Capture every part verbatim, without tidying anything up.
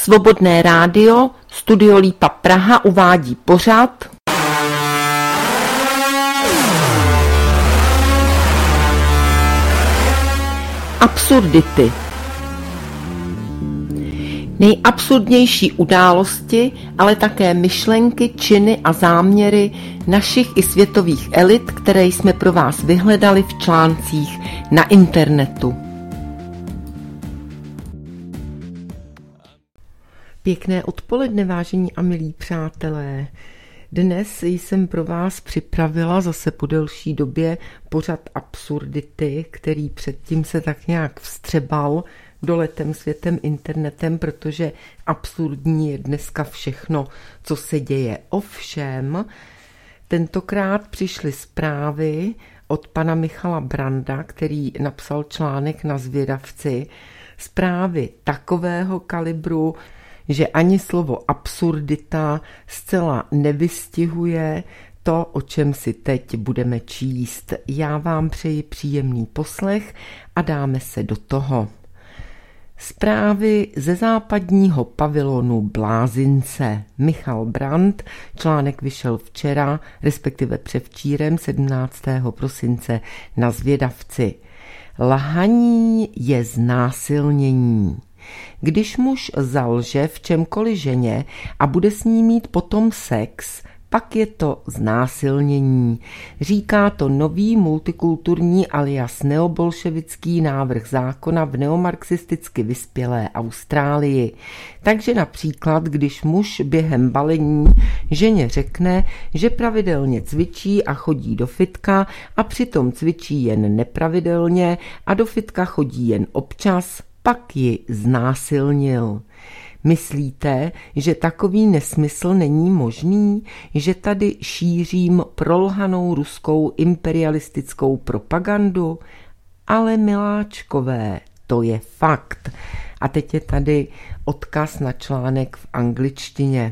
Svobodné rádio, Studio Lípa Praha uvádí pořad Absurdity. Nejabsurdnější události, ale také myšlenky, činy a záměry našich i světových elit, které jsme pro vás vyhledali v článcích na internetu. Pěkné odpoledne, vážení a milí přátelé. Dnes jsem pro vás připravila zase po delší době pořad Absurdity, který předtím se tak nějak vstřebal doletem světem internetem, protože absurdní je dneska všechno, co se děje. Ovšem, tentokrát přišly zprávy od pana Michala Branda, který napsal článek na Zvědavci, zprávy takového kalibru, že ani slovo absurdita zcela nevystihuje to, o čem si teď budeme číst. Já vám přeji příjemný poslech a dáme se do toho. Zprávy ze západního pavilonu Blázince. Michal Brand, článek vyšel včera, respektive převčírem sedmnáctého prosince na Zvědavci. Lhaní je znásilnění. Když muž zalže v čemkoliv ženě a bude s ní mít potom sex, pak je to znásilnění. Říká to nový multikulturní alias neobolševický návrh zákona v neomarxisticky vyspělé Austrálii. Takže například, když muž během balení ženě řekne, že pravidelně cvičí a chodí do fitka a přitom cvičí jen nepravidelně a do fitka chodí jen občas, pak ji znásilnil. Myslíte, že takový nesmysl není možný, že tady šířím prolhanou ruskou imperialistickou propagandu? Ale miláčkové, to je fakt. A teď je tady odkaz na článek v angličtině.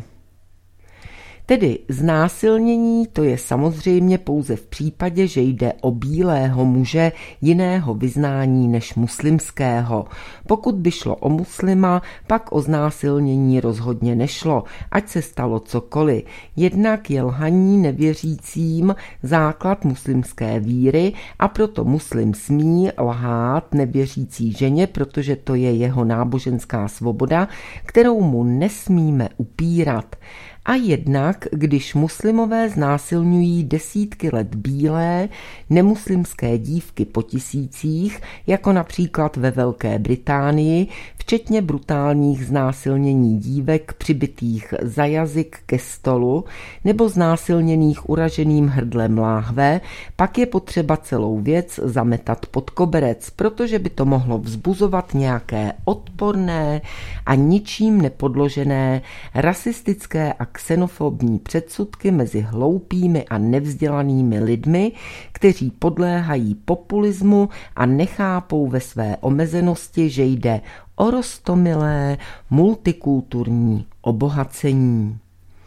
Tedy znásilnění to je samozřejmě pouze v případě, že jde o bílého muže jiného vyznání než muslimského. Pokud by šlo o muslima, pak o znásilnění rozhodně nešlo, ať se stalo cokoliv. Jednak je lhaní nevěřícím základ muslimské víry a proto muslim smí lhát nevěřící ženě, protože to je jeho náboženská svoboda, kterou mu nesmíme upírat. A jednak, když muslimové znásilňují desítky let bílé, nemuslimské dívky po tisících, jako například ve Velké Británii, včetně brutálních znásilnění dívek přibitých za jazyk ke stolu nebo znásilněných uraženým hrdlem láhve, pak je potřeba celou věc zametat pod koberec, protože by to mohlo vzbuzovat nějaké odporné a ničím nepodložené rasistické a xenofobní předsudky mezi hloupými a nevzdělanými lidmi, kteří podléhají populismu a nechápou ve své omezenosti, že jde o roztomilé multikulturní obohacení.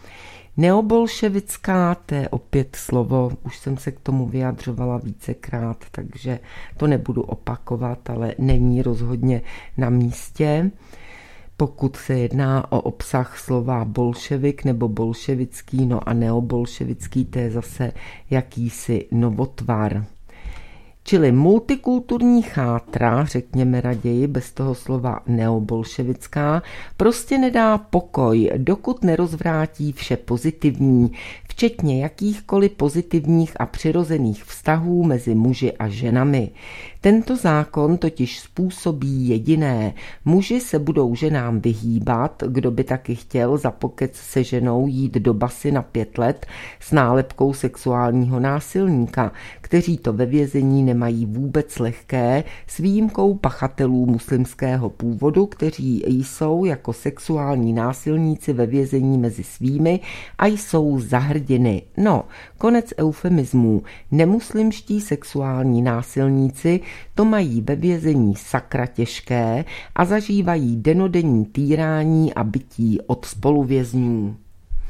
Neobolševická, to je opět slovo, už jsem se k tomu vyjadřovala vícekrát, takže to nebudu opakovat, ale není rozhodně na místě. Pokud se jedná o obsah slova bolševik nebo bolševický, no a neobolševický, to je zase jakýsi novotvar. Čili multikulturní chátra, řekněme raději bez toho slova neobolševická, prostě nedá pokoj, dokud nerozvrátí vše pozitivní, včetně jakýchkoliv pozitivních a přirozených vztahů mezi muži a ženami. Tento zákon totiž způsobí jediné. Muži se budou ženám vyhýbat, kdo by taky chtěl za pokec se ženou jít do basy na pět let s nálepkou sexuálního násilníka, kteří to ve vězení nemají vůbec lehké, s výjimkou pachatelů muslimského původu, kteří jsou jako sexuální násilníci ve vězení mezi svými a jsou za hrdiny. No, konec eufemismů. Nemuslimští sexuální násilníci to mají ve vězení sakra těžké a zažívají denodenní týrání a bití od spoluvězňů.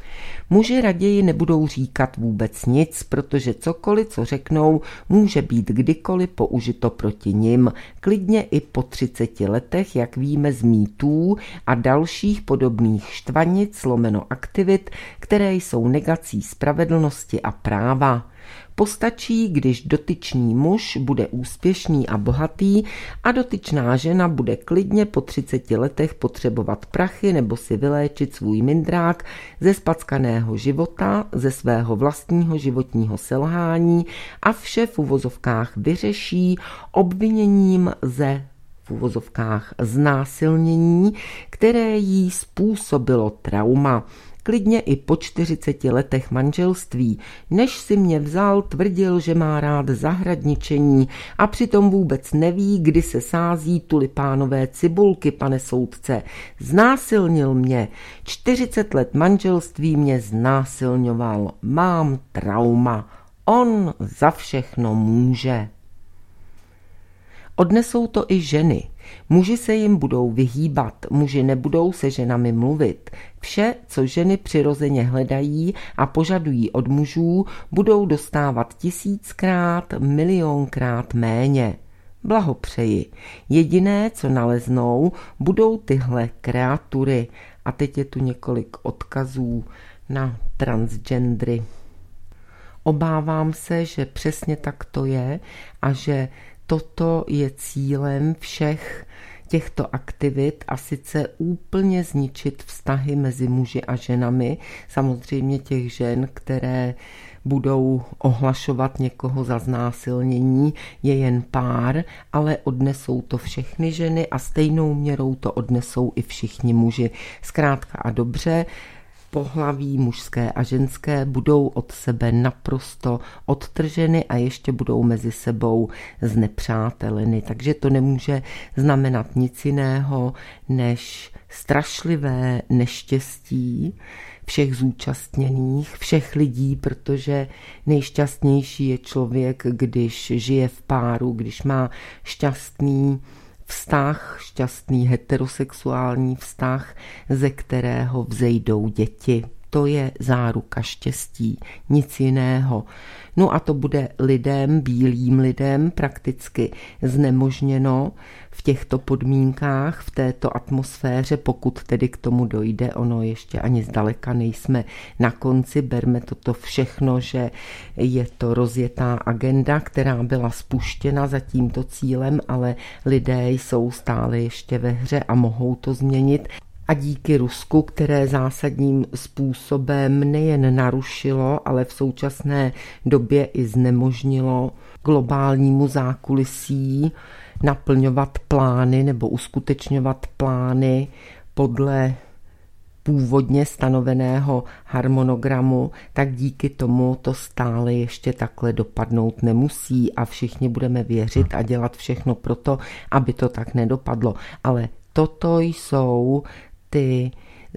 Muži raději nebudou říkat vůbec nic, protože cokoliv, co řeknou, může být kdykoliv použito proti nim, klidně i po třiceti letech, jak víme z mýtů a dalších podobných štvanic lomeno aktivit, které jsou negací spravedlnosti a práva. Postačí, když dotyčný muž bude úspěšný a bohatý a dotyčná žena bude klidně po třiceti letech potřebovat prachy nebo si vyléčit svůj mindrák ze spackaného života, ze svého vlastního životního selhání a vše v uvozovkách vyřeší obviněním ze v uvozovkách znásilnění, které jí způsobilo trauma. Klidně i po čtyřiceti letech manželství, než si mě vzal, tvrdil, že má rád zahradničení a přitom vůbec neví, kdy se sází tulipánové cibulky, pane soudce. Znásilnil mě. čtyřicet let manželství mě znásilňoval. Mám trauma. On za všechno může. Odnesou to i ženy. Muži se jim budou vyhýbat, muži nebudou se ženami mluvit. Vše, co ženy přirozeně hledají a požadují od mužů, budou dostávat tisíckrát, milionkrát méně. Blahopřeji. Jediné, co naleznou, budou tyhle kreatury. A teď je tu několik odkazů na transgendry. Obávám se, že přesně tak to je a že toto je cílem všech těchto aktivit a sice úplně zničit vztahy mezi muži a ženami, samozřejmě těch žen, které budou ohlašovat někoho za znásilnění, je jen pár, ale odnesou to všechny ženy a stejnou měrou to odnesou i všichni muži. Zkrátka a dobře, pohlaví mužské a ženské budou od sebe naprosto odtrženy a ještě budou mezi sebou znepřáteleny. Takže to nemůže znamenat nic jiného než strašlivé neštěstí všech zúčastněných, všech lidí, protože nejšťastnější je člověk, když žije v páru, když má šťastný vztah, šťastný heterosexuální vztah, ze kterého vzejdou děti. To je záruka štěstí, nic jiného. No a to bude lidem, bílým lidem prakticky znemožněno v těchto podmínkách, v této atmosféře, pokud tedy k tomu dojde. Ono ještě ani zdaleka nejsme na konci, berme toto všechno, že je to rozjetá agenda, která byla spuštěna za tímto cílem, ale lidé jsou stále ještě ve hře a mohou to změnit. A díky Rusku, které zásadním způsobem nejen narušilo, ale v současné době i znemožnilo globálnímu zákulisí naplňovat plány nebo uskutečňovat plány podle původně stanoveného harmonogramu, tak díky tomu to stále ještě takhle dopadnout nemusí a všichni budeme věřit a dělat všechno pro to, aby to tak nedopadlo. Ale toto jsou ty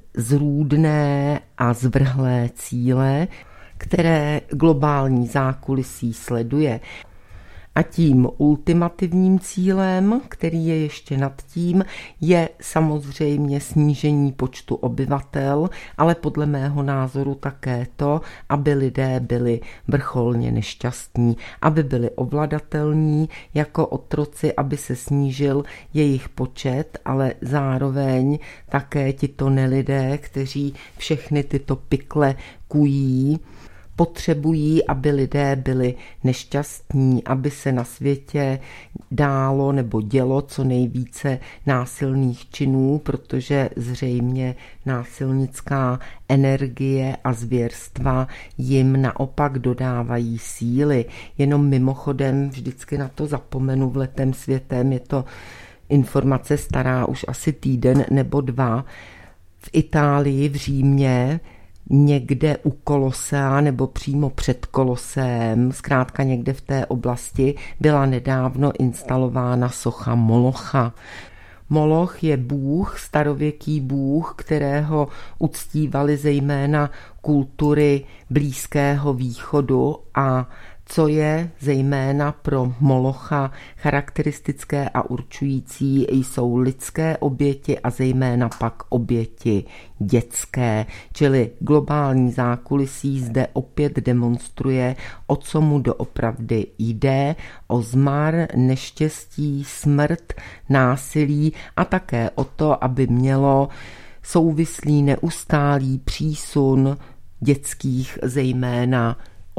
zrůdné a zvrhlé cíle, které globální zákulisí sleduje. A tím ultimativním cílem, který je ještě nad tím, je samozřejmě snížení počtu obyvatel, ale podle mého názoru také to, aby lidé byli vrcholně nešťastní, aby byli ovladatelní jako otroci, aby se snížil jejich počet, ale zároveň také tito nelidé, kteří všechny tyto pikle kují, potřebují, aby lidé byli nešťastní, aby se na světě dálo nebo dělo co nejvíce násilných činů, protože zřejmě násilnická energie a zvěrstva jim naopak dodávají síly. Jenom mimochodem, vždycky na to zapomenu v Letem světem, je to informace stará už asi týden nebo dva, v Itálii, v Římě, někde u Kolosea nebo přímo před Koloseem, zkrátka někde v té oblasti, byla nedávno instalována socha Molocha. Moloch je bůh, starověký bůh, kterého uctívali zejména kultury Blízkého východu a co je zejména pro Molocha charakteristické a určující, jsou lidské oběti a zejména pak oběti dětské, čili globální zákulisí zde opět demonstruje, o co mu doopravdy jde, o zmar, neštěstí, smrt, násilí a také o to, aby mělo souvislý neustálý přísun dětských zejména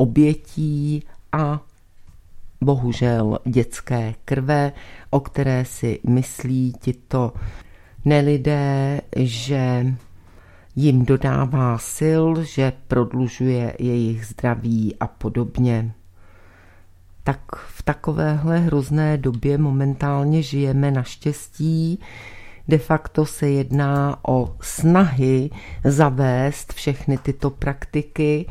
obětí a bohužel dětské krve, o které si myslí tito nelidé, že jim dodává sil, že prodlužuje jejich zdraví a podobně. Tak v takovéhle hrozné době momentálně žijeme naštěstí. De facto se jedná o snahy zavést všechny tyto praktiky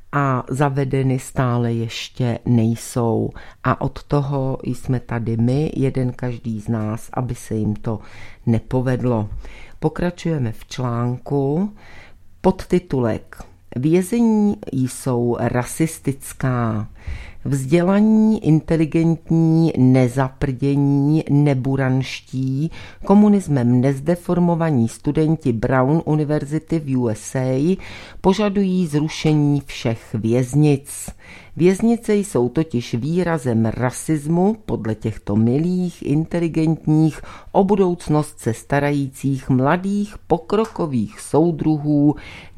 a zavedeny stále ještě nejsou. A od toho jsme tady my, jeden každý z nás, aby se jim to nepovedlo. Pokračujeme v článku. Podtitulek: Vězení jsou rasistická. Vzdělaní, inteligentní, nezaprdění, neburanští, komunismem nezdeformovaní studenti Brown University v U S A požadují zrušení všech věznic. Věznice jsou totiž výrazem rasismu podle těchto milých, inteligentních, o budoucnost se starajících mladých pokrokových soudruhů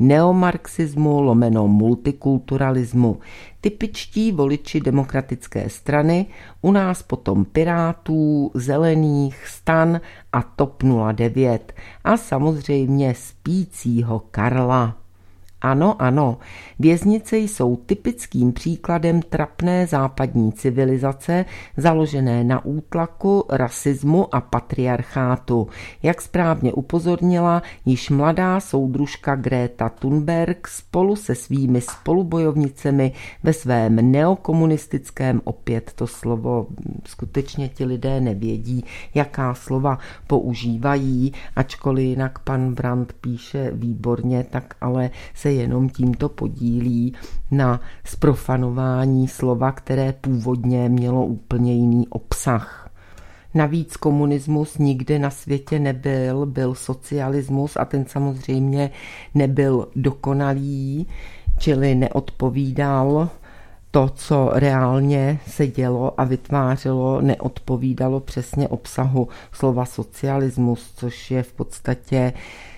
neomarxismu lomeno multikulturalismu. Typičtí voliči demokratické strany, u nás potom Pirátů, Zelených, STAN a TOP nula devět a samozřejmě spícího Karla. Ano, ano, věznice jsou typickým příkladem trapné západní civilizace založené na útlaku, rasismu a patriarchátu. Jak správně upozornila již mladá soudružka Greta Thunberg spolu se svými spolubojovnicemi ve svém neokomunistickém, opět to slovo, skutečně ti lidé nevědí, jaká slova používají, ačkoliv jinak pan Brandt píše výborně, tak ale se jenom tímto podílí na zprofanování slova, které původně mělo úplně jiný obsah. Navíc komunismus nikde na světě nebyl, byl socialismus a ten samozřejmě nebyl dokonalý, čili neodpovídal to, co reálně se dělo a vytvářelo, neodpovídalo přesně obsahu slova socialismus, což je v podstatě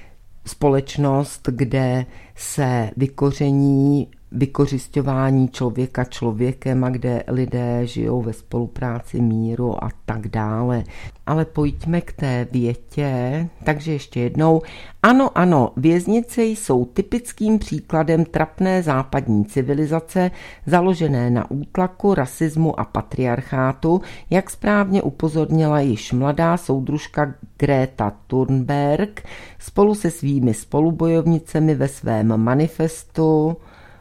společnost, kde se vykoření vykořisťování člověka člověkem a kde lidé žijou ve spolupráci, míru a tak dále. Ale pojďme k té větě, takže ještě jednou. Ano, ano, věznice jsou typickým příkladem trapné západní civilizace založené na útlaku, rasismu a patriarchátu, jak správně upozornila již mladá soudružka Greta Thunberg spolu se svými spolubojovnicemi ve svém manifestu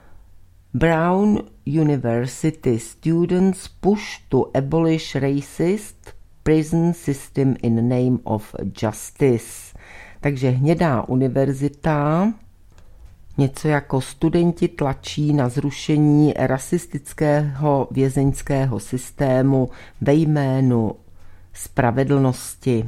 Brown University students push to abolish racist prison system in the name of justice. Takže hnědá univerzita, něco jako studenti tlačí na zrušení rasistického vězeňského systému ve jménu spravedlnosti.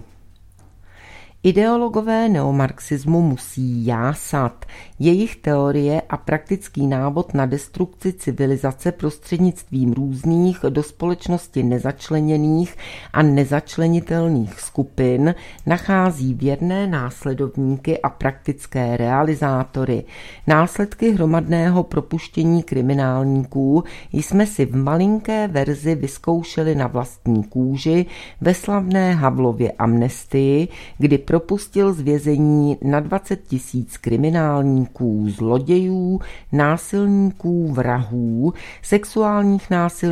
Ideologové neomarxismu musí jásat. Jejich teorie a praktický návod na destrukci civilizace prostřednictvím různých do společnosti nezačleněných a nezačlenitelných skupin nachází věrné následovníky a praktické realizátory. Následky hromadného propuštění kriminálníků jsme si v malinké verzi vyzkoušeli na vlastní kůži ve slavné Havlově amnestii, kdy propustil z vězení na dvacet tisíc kriminálníků, zlodějů, násilníků, vrahů, sexuálních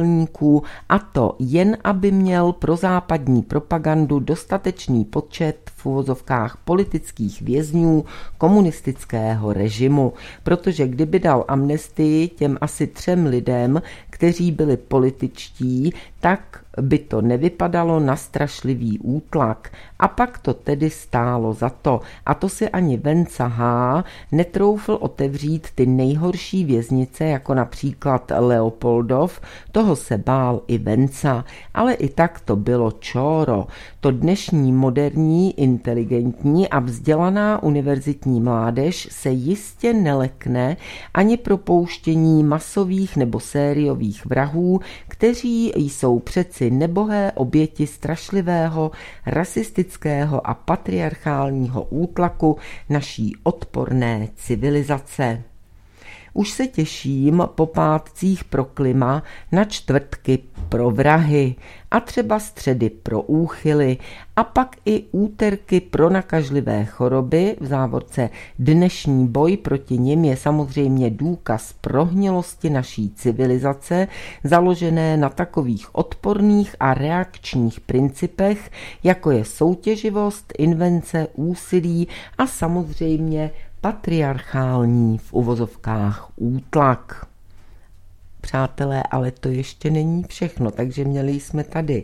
násilníků, a to jen aby měl pro západní propagandu dostatečný počet v uvozovkách politických vězňů komunistického režimu, protože kdyby dal amnestii těm asi třem lidem, kteří byli političtí, tak by to nevypadalo na strašlivý útlak. A pak to tedy stálo za to. A to si ani Venca H. netroufl otevřít ty nejhorší věznice, jako například Leopoldov. Toho se bál i Venca, ale i tak to bylo čóro. To dnešní moderní, inteligentní a vzdělaná univerzitní mládež se jistě nelekne ani propouštění masových nebo sériových vrahů, kteří jsou přeci nebohé oběti strašlivého, rasistického a patriarchálního útlaku naší odporné civilizace. Už se těším po pátcích pro klima na čtvrtky pro vrahy a třeba středy pro úchyly a pak i úterky pro nakažlivé choroby. V závorce dnešní boj proti nim je samozřejmě důkaz prohnilosti naší civilizace, založené na takových odporných a reakčních principech, jako je soutěživost, invence, úsilí a samozřejmě patriarchální v uvozovkách útlak. Přátelé, ale to ještě není všechno, takže měli jsme tady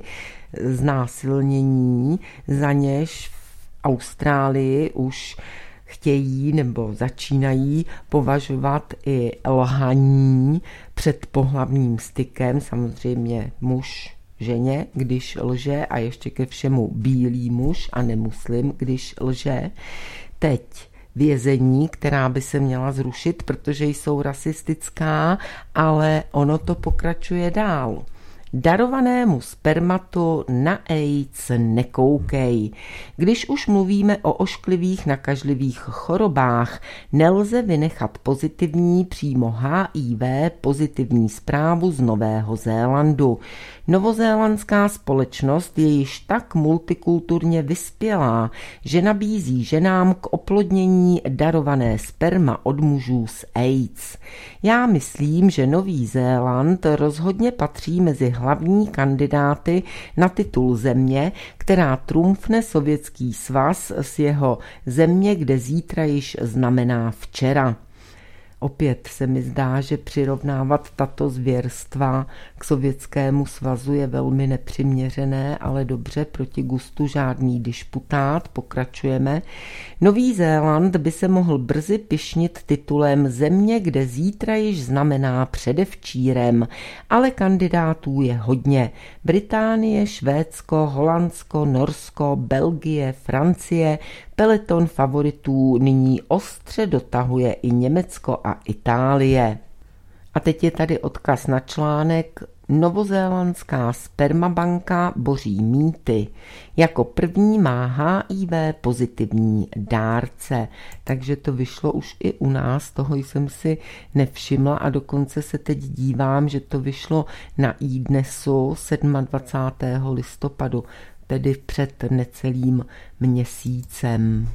znásilnění, za něž v Austrálii už chtějí nebo začínají považovat i lhaní před pohlavním stykem, samozřejmě muž ženě, když lže, a ještě ke všemu bílý muž a nemuslim, když lže. Teď vězení, která by se měla zrušit, protože jsou rasistická, ale ono to pokračuje dál. Darovanému spermatu na AIDS nekoukej. Když už mluvíme o ošklivých nakažlivých chorobách, nelze vynechat pozitivní, přímo H I V pozitivní zprávu z Nového Zélandu. Novozélandská společnost je již tak multikulturně vyspělá, že nabízí ženám k oplodnění darované sperma od mužů s AIDS. Já myslím, že Nový Zéland rozhodně patří mezi hlavní kandidáty na titul země, která trumfne Sovětský svaz s jeho země, kde zítra již znamená včera. Opět se mi zdá, že přirovnávat tato zvěrstva k Sovětskému svazu je velmi nepřiměřené, ale dobře, proti gustu žádný disputát, pokračujeme. Nový Zéland by se mohl brzy pyšnit titulem země, kde zítra již znamená předevčírem, ale kandidátů je hodně. Británie, Švédsko, Holandsko, Norsko, Belgie, Francie, peleton favoritů nyní ostře dotahuje i Německo a Itálie. A teď je tady odkaz na článek Novozélandská spermabanka boří mýty. Jako první má H I V pozitivní dárce. Takže to vyšlo už i u nás, toho jsem si nevšimla a dokonce se teď dívám, že to vyšlo na iDnesu dvacátého sedmého listopadu, tedy před necelým měsícem.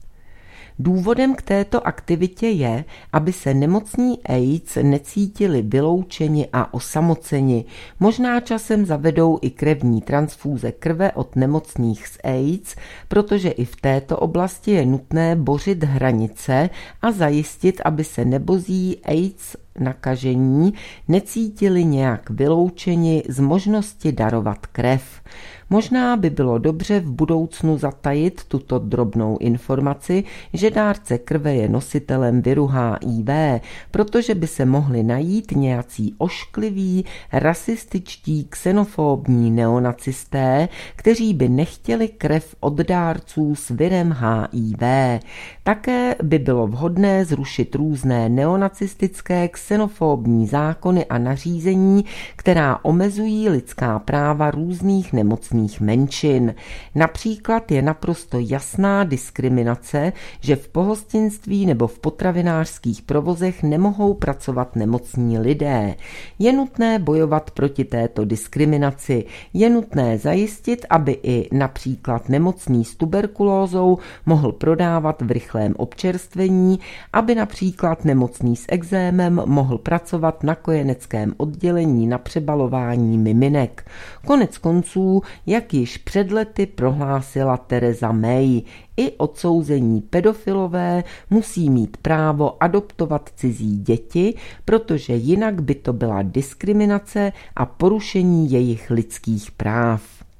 Důvodem k této aktivitě je, aby se nemocní AIDS necítili vyloučeni a osamoceni. Možná časem zavedou i krevní transfúze krve od nemocných s AIDS, protože i v této oblasti je nutné bořit hranice a zajistit, aby se nebozí AIDS nakažení necítili nějak vyloučeni z možnosti darovat krev. Možná by bylo dobře v budoucnu zatajit tuto drobnou informaci, že dárce krve je nositelem viru H I V, protože by se mohli najít nějací oškliví, rasističtí, xenofobní neonacisté, kteří by nechtěli krev od dárců s virem H I V. Také by bylo vhodné zrušit různé neonacistické, xenofobní zákony a nařízení, která omezují lidská práva různých nemocných menšin. Například je naprosto jasná diskriminace, že v pohostinství nebo v potravinářských provozech nemohou pracovat nemocní lidé. Je nutné bojovat proti této diskriminaci. Je nutné zajistit, aby i například nemocný s tuberkulózou mohl prodávat v rychlém občerstvení, aby například nemocný s ekzémem mohl pracovat na kojeneckém oddělení na přebalování miminek. Konec konců, jak již před lety prohlásila Theresa May, i odsouzení pedofilové musí mít právo adoptovat cizí děti, protože jinak by to byla diskriminace a porušení jejich lidských práv.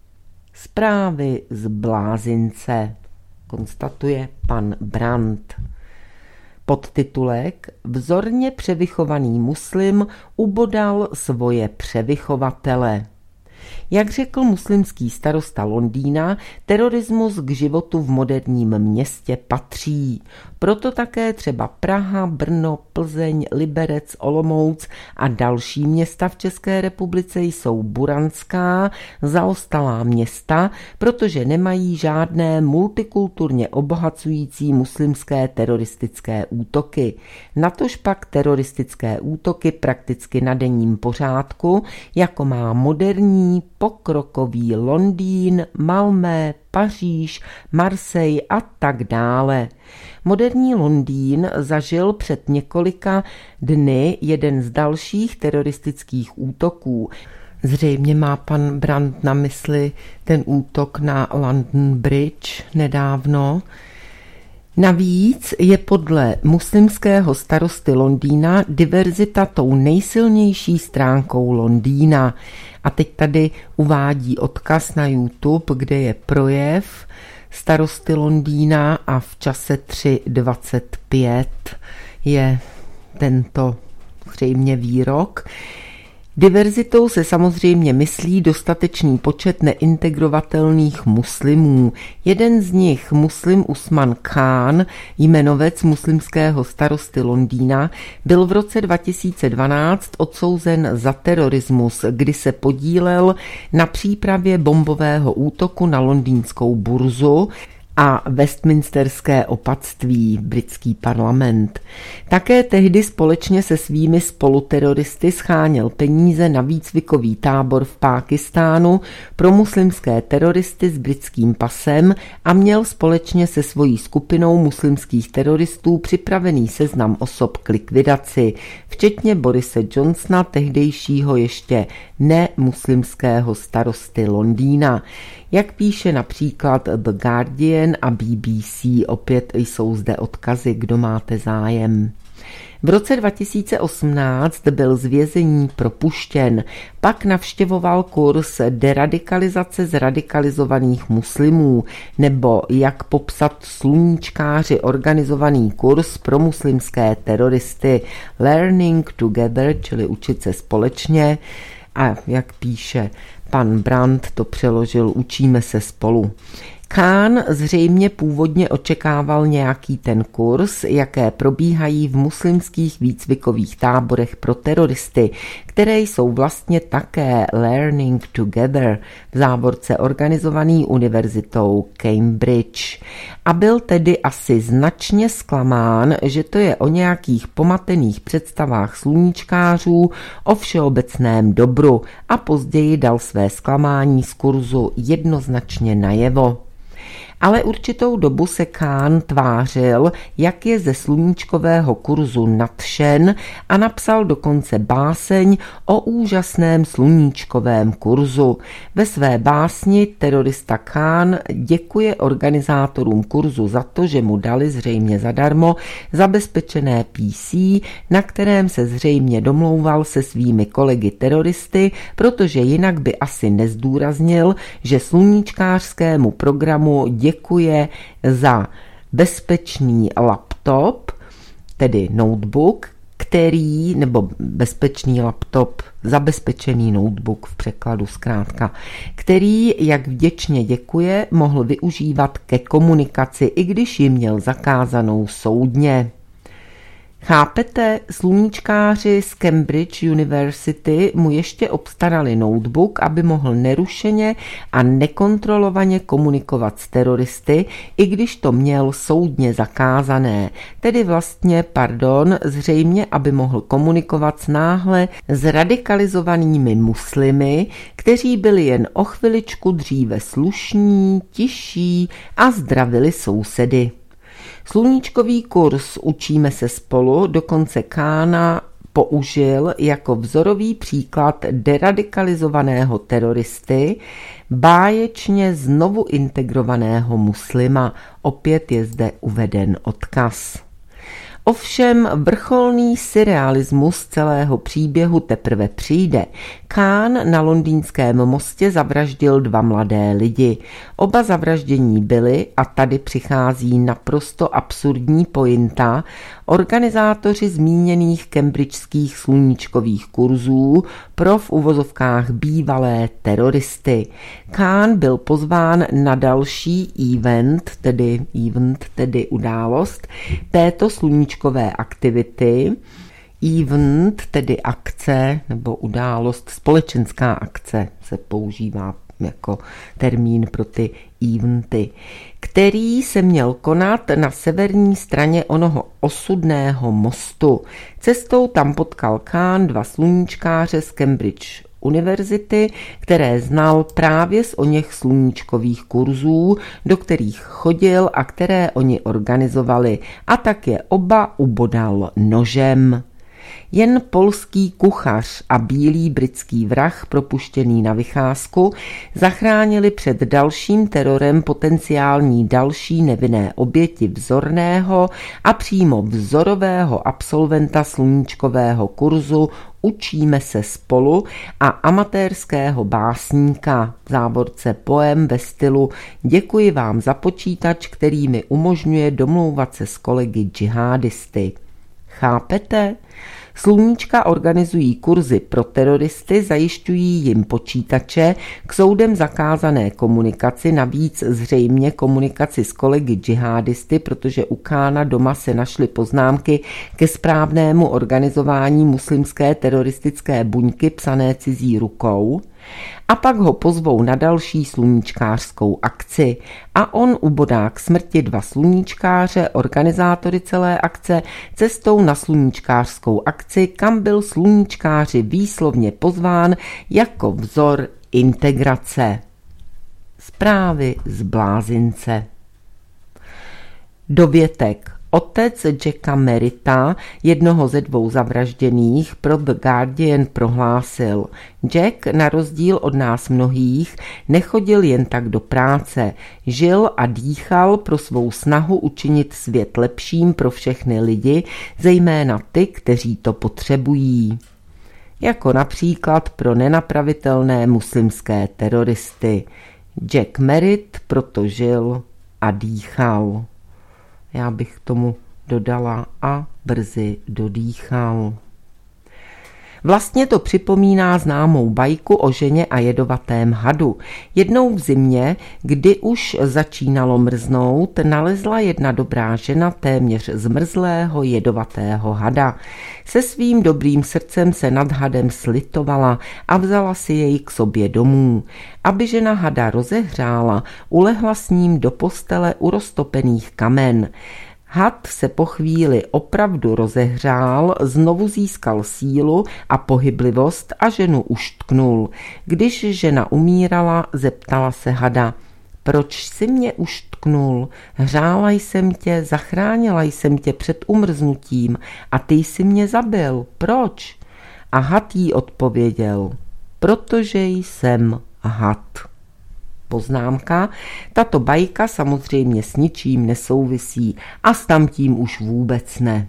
Zprávy z blázince, konstatuje pan Brandt. Podtitulek Vzorně převychovaný muslim ubodal svoje převychovatele. Jak řekl muslimský starosta Londýna, terorismus k životu v moderním městě patří. Proto také třeba Praha, Brno, Plzeň, Liberec, Olomouc a další města v České republice jsou buranská, zaostalá města, protože nemají žádné multikulturně obohacující muslimské teroristické útoky. Natož pak teroristické útoky prakticky na denním pořádku, jako má moderní, pokrokový Londýn, Malmö, Paříž, Marseille a tak dále. Moderní Londýn zažil před několika dny jeden z dalších teroristických útoků. Zřejmě má pan Brandt na mysli ten útok na London Bridge nedávno. Navíc je podle muslimského starosty Londýna diverzita tou nejsilnější stránkou Londýna. A teď tady uvádí odkaz na YouTube, kde je projev starosty Londýna a v čase tři dvacet pět je tento zřejmě výrok. Diverzitou se samozřejmě myslí dostatečný počet neintegrovatelných muslimů. Jeden z nich, muslim Usman Khan, jmenovec muslimského starosty Londýna, byl v roce dva tisíce dvanáct odsouzen za terorismus, kdy se podílel na přípravě bombového útoku na londýnskou burzu a Westminsterské opatství, britský parlament. Také tehdy společně se svými spoluteroristy scháněl peníze na výcvikový tábor v Pákistánu pro muslimské teroristy s britským pasem a měl společně se svojí skupinou muslimských teroristů připravený seznam osob k likvidaci, včetně Borise Johnsona, tehdejšího ještě nemuslimského starosty Londýna. Jak píše například The Guardian a B B C, opět jsou zde odkazy, kdo máte zájem. V roce dva tisíce osmnáct byl z vězení propuštěn, pak navštěvoval kurz deradikalizace zradikalizovaných muslimů, nebo jak popsat sluníčkáři organizovaný kurz pro muslimské teroristy Learning Together, čili učit se společně, a jak píše pan Brandt, to přeložil učíme se spolu. Khan zřejmě původně očekával nějaký ten kurz, jaké probíhají v muslimských výcvikových táborech pro teroristy, které jsou vlastně také Learning Together, v závorce organizovaný univerzitou Cambridge. A byl tedy asi značně zklamán, že to je o nějakých pomatených představách sluníčkářů o všeobecném dobru, a později dal své zklamání z kurzu jednoznačně najevo. Ale určitou dobu se Khan tvářil, jak je ze sluníčkového kurzu nadšen, a napsal dokonce báseň o úžasném sluníčkovém kurzu. Ve své básni terorista Khan děkuje organizátorům kurzu za to, že mu dali zřejmě zadarmo zabezpečené P C, na kterém se zřejmě domlouval se svými kolegy teroristy, protože jinak by asi nezdůraznil, že sluníčkářskému programu děkuje za bezpečný laptop, tedy notebook, který, nebo bezpečný laptop, zabezpečený notebook v překladu zkrátka, který, jak vděčně děkuje, mohl využívat ke komunikaci, i když ji měl zakázanou soudně. Chápete, sluníčkáři z Cambridge University mu ještě obstarali notebook, aby mohl nerušeně a nekontrolovaně komunikovat s teroristy, i když to měl soudně zakázané. Tedy vlastně, pardon, zřejmě, aby mohl komunikovat s náhle zradikalizovanými muslimy, kteří byli jen o chviličku dříve slušní, tiší a zdravili sousedy. Sluníčkový kurz učíme se spolu dokonce Kána použil jako vzorový příklad deradikalizovaného teroristy, báječně znovu integrovaného muslima. Opět je zde uveden odkaz. Ovšem vrcholný surrealismus celého příběhu teprve přijde. Khan na Londýnském mostě zavraždil dva mladé lidi. Oba zavraždění byli, a tady přichází naprosto absurdní pointa, organizátoři zmíněných cambridgeských sluníčkových kurzů pro v uvozovkách bývalé teroristy. Khan byl pozván na další event, tedy event, tedy událost této sluníčkové aktivity. Event, tedy akce nebo událost, společenská akce se používá jako termín pro ty eventy, který se měl konat na severní straně onoho osudného mostu. Cestou tam potkal Khan dva sluníčkáře z Cambridge univerzity, které znal právě z oněch sluníčkových kurzů, do kterých chodil a které oni organizovali, a tak je oba ubodal nožem. Jen polský kuchař a bílý britský vrah propuštěný na vycházku zachránili před dalším terorem potenciální další nevinné oběti vzorného a přímo vzorového absolventa sluníčkového kurzu Učíme se spolu a amatérského básníka, v závorce poem ve stylu Děkuji vám za počítač, který mi umožňuje domlouvat se s kolegy džihádisty. Chápete? Sluníčka organizují kurzy pro teroristy, zajišťují jim počítače, k soudem zakázané komunikaci, navíc zřejmě komunikaci s kolegy džihádisty, protože u Kána doma se našly poznámky ke správnému organizování muslimské teroristické buňky psané cizí rukou. A pak ho pozvou na další sluníčkářskou akci a on ubodá k smrti dva sluníčkáře, organizátory celé akce, cestou na sluníčkářskou akci, kam byl sluníčkáři výslovně pozván jako vzor integrace. Zprávy z blázince. Dovětek. Otec Jacka Merritta, jednoho ze dvou zavražděných, pro The Guardian prohlásil: Jack, na rozdíl od nás mnohých, nechodil jen tak do práce. Žil a dýchal pro svou snahu učinit svět lepším pro všechny lidi, zejména ty, kteří to potřebují. Jako například pro nenapravitelné muslimské teroristy. Jack Merritt proto žil a dýchal. Já bych tomu dodala a brzy dodýchal. Vlastně to připomíná známou bajku o ženě a jedovatém hadu. Jednou v zimě, kdy už začínalo mrznout, nalezla jedna dobrá žena téměř zmrzlého jedovatého hada. Se svým dobrým srdcem se nad hadem slitovala a vzala si jej k sobě domů. Aby žena hada rozehřála, ulehla s ním do postele u roztopených kamen. Had se po chvíli opravdu rozehřál, znovu získal sílu a pohyblivost a ženu uštknul. Když žena umírala, zeptala se hada: Proč jsi mě uštknul? Hřála jsem tě, zachránila jsem tě před umrznutím a ty jsi mě zabil. Proč? A had jí odpověděl: Protože jsem had. Poznámka, tato bajka samozřejmě s ničím nesouvisí a s tamtím už vůbec ne.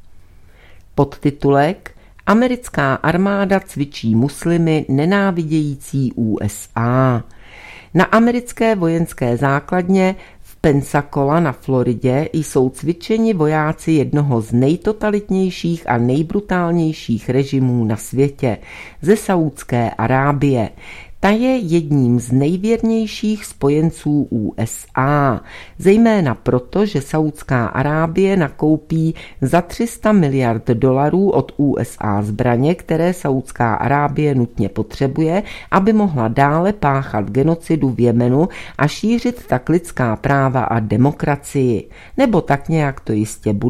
Podtitulek: Americká armáda cvičí muslimy nenávidějící U S A. Na americké vojenské základně v Pensacola na Floridě jsou cvičeni vojáci jednoho z nejtotalitnějších a nejbrutálnějších režimů na světě, ze Saúdské Arábie. Ta je jedním z nejvěrnějších spojenců U S A, zejména proto, že Saúdská Arábie nakoupí za tři sta miliard dolarů od U S A zbraně, které Saúdská Arábie nutně potřebuje, aby mohla dále páchat genocidu v Jemenu a šířit tak lidská práva a demokracii. Nebo tak nějak to jistě bude.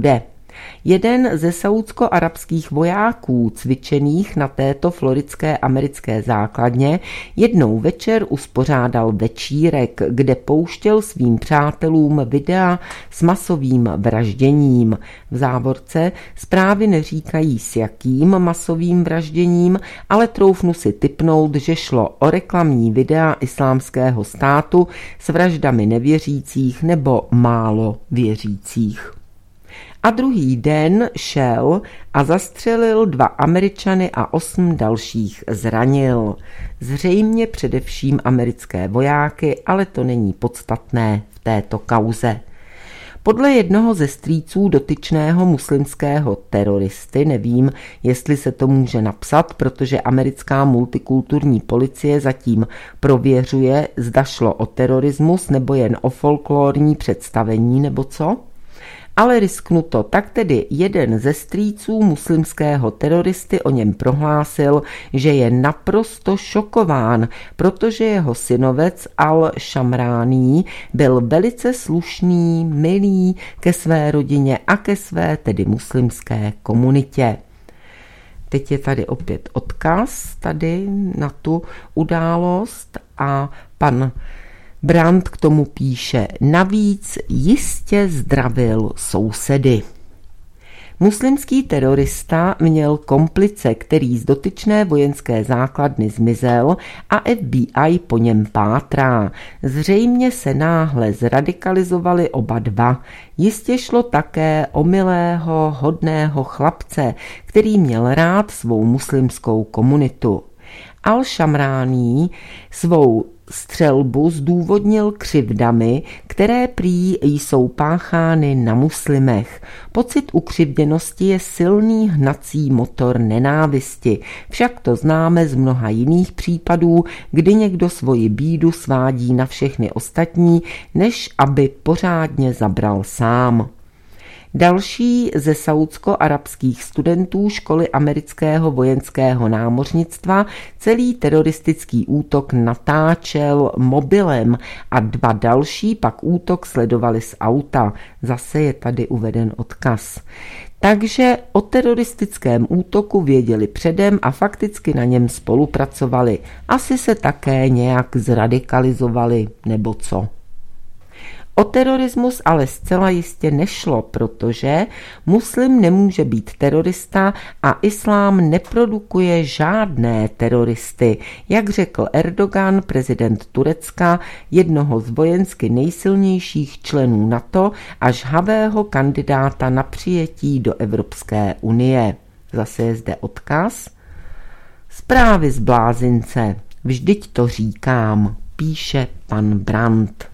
Jeden ze saúdsko-arabských vojáků cvičených na této floridské americké základně jednou večer uspořádal večírek, kde pouštěl svým přátelům videa s masovým vražděním. V závorce zprávy neříkají s jakým masovým vražděním, ale troufnu si tipnout, že šlo o reklamní videa Islámského státu s vraždami nevěřících nebo málo věřících. A druhý den šel a zastřelil dva Američany a osm dalších zranil. Zřejmě především americké vojáky, ale to není podstatné v této kauze. Podle jednoho ze strýců dotyčného muslimského teroristy, nevím, jestli se to může napsat, protože americká multikulturní policie zatím prověřuje, zda šlo o terorismus nebo jen o folklorní představení nebo co, ale risknu to, tak tedy jeden ze strýců muslimského teroristy o něm prohlásil, že je naprosto šokován, protože jeho synovec Al-Šamrání byl velice slušný, milý ke své rodině a ke své tedy muslimské komunitě. Teď je tady opět odkaz tady na tu událost a pan Brandt k tomu píše: navíc jistě zdravil sousedy. Muslimský terorista měl komplice, který z dotyčné vojenské základny zmizel a F B I po něm pátrá. Zřejmě se náhle zradikalizovali oba dva. Jistě šlo také o milého, hodného chlapce, který měl rád svou muslimskou komunitu. Al-Šamrání svou střelbu zdůvodnil křivdami, které prý jsou páchány na muslimech. Pocit ukřivděnosti je silný hnací motor nenávisti, však to známe z mnoha jiných případů, kdy někdo svoji bídu svádí na všechny ostatní, než aby pořádně zabral sám. Další ze saúdsko-arabských studentů školy amerického vojenského námořnictva celý teroristický útok natáčel mobilem a dva další pak útok sledovali z auta. Zase je tady uveden odkaz. Takže o teroristickém útoku věděli předem a fakticky na něm spolupracovali. Asi se také nějak zradikalizovali, nebo co? O terorismus ale zcela jistě nešlo, protože muslim nemůže být terorista a islám neprodukuje žádné teroristy, jak řekl Erdogan, prezident Turecka, jednoho z vojensky nejsilnějších členů NATO a žhavého kandidáta na přijetí do Evropské unie. Zase je zde odkaz. Zprávy z blázince, vždyť to říkám, píše pan Brandt.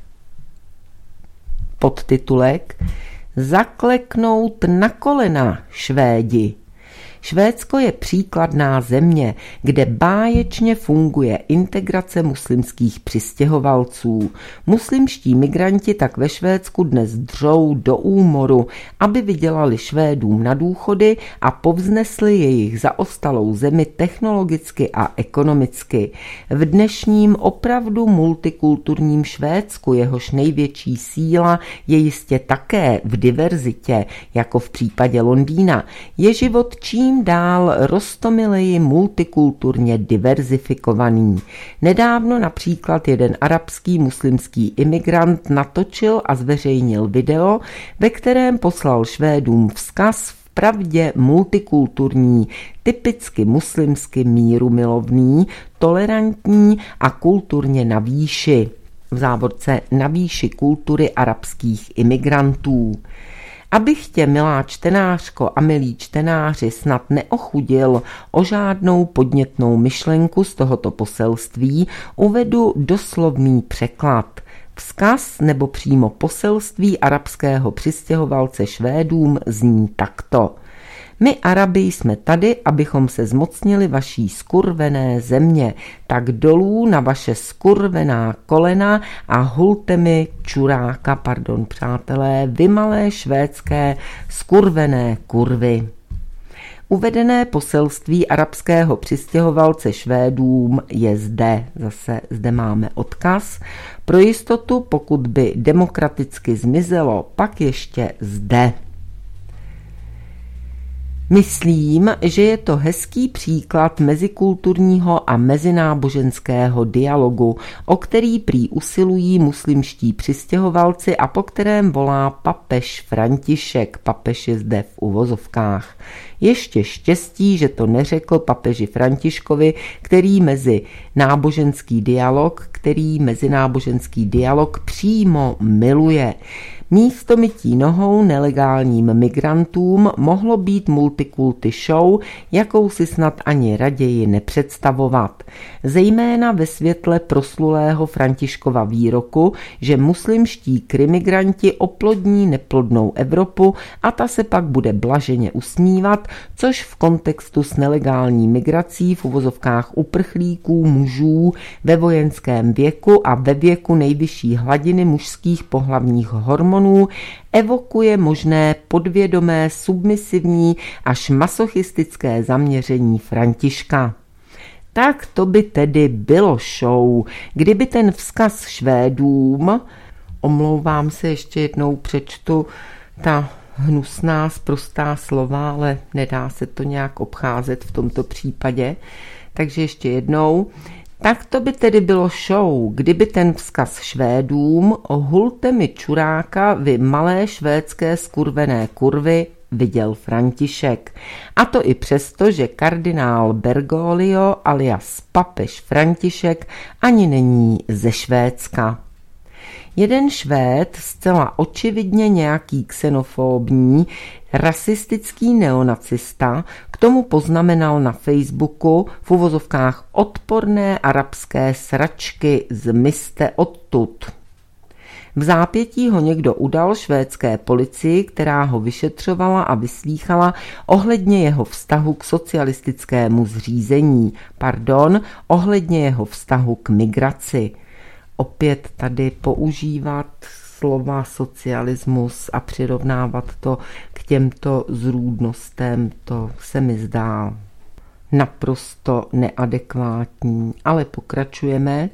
Podtitulek: Zakleknout na kolena, Švédi. Švédsko je příkladná země, kde báječně funguje integrace muslimských přistěhovalců. Muslimští migranti tak ve Švédsku dnes dřou do úmoru, aby vydělali Švédům na důchody a povznesli jejich zaostalou zemi technologicky a ekonomicky. V dnešním opravdu multikulturním Švédsku, jehož největší síla je jistě také v diverzitě, jako v případě Londýna, je život čím dál roztomileji multikulturně diverzifikovaný. Nedávno například jeden arabský muslimský imigrant natočil a zveřejnil video, ve kterém poslal Švédům vzkaz vpravdě multikulturní, typicky muslimsky mírumilovný, tolerantní a kulturně na výši, v závorce na výši kultury arabských imigrantů. Abych tě, milá čtenářko a milí čtenáři, snad neochudil o žádnou podnětnou myšlenku z tohoto poselství, uvedu doslovný překlad. Vzkaz nebo přímo poselství arabského přistěhovalce Švédům zní takto. My Arabi jsme tady, abychom se zmocnili vaší skurvené země, tak dolů na vaše skurvená kolena a hulte mi čuráka, pardon přátelé, vy malé švédské skurvené kurvy. Uvedené poselství arabského přistěhovalce Švédům je zde, zase zde máme odkaz. Pro jistotu, pokud by demokraticky zmizelo, pak ještě zde. Myslím, že je to hezký příklad mezikulturního a mezináboženského dialogu, o který prý usilují muslimští přistěhovalci a po kterém volá papež František. Papež je zde v uvozovkách. Ještě štěstí, že to neřekl papeži Františkovi, který mezi náboženský dialog, který mezináboženský dialog přímo miluje. Místo mytí nohou nelegálním migrantům mohlo být multikulty show, jakou si snad ani raději nepředstavovat. Zejména ve světle proslulého Františkova výroku, že muslimští krimigranti oplodní neplodnou Evropu a ta se pak bude blaženě usmívat, což v kontextu s nelegální migrací v uvozovkách uprchlíků mužů ve vojenském věku a ve věku nejvyšší hladiny mužských pohlavních hormonů evokuje možné podvědomé, submisivní až masochistické zaměření Františka. Tak to by tedy bylo show, kdyby ten vzkaz Švédům, omlouvám se, ještě jednou přečtu ta hnusná, sprostá slova, ale nedá se to nějak obcházet v tomto případě, takže ještě jednou. Tak to by tedy bylo show, kdyby ten vzkaz Švédům hulte mi čuráka, vy malé švédské skurvené kurvy, viděl František. A to i přesto, že kardinál Bergoglio alias papež František ani není ze Švédska. Jeden Švéd, zcela očividně nějaký xenofobní, rasistický neonacista, k tomu poznamenal na Facebooku v uvozovkách odporné arabské sračky, zmizte odtud. V zápětí ho někdo udal švédské policii, která ho vyšetřovala a vyslýchala ohledně jeho vztahu k socialistickému zřízení, pardon, ohledně jeho vztahu k migraci. Opět tady používat slova socialismus a přirovnávat to k těmto zrůdnostem, to se mi zdá naprosto neadekvátní, ale pokračujeme.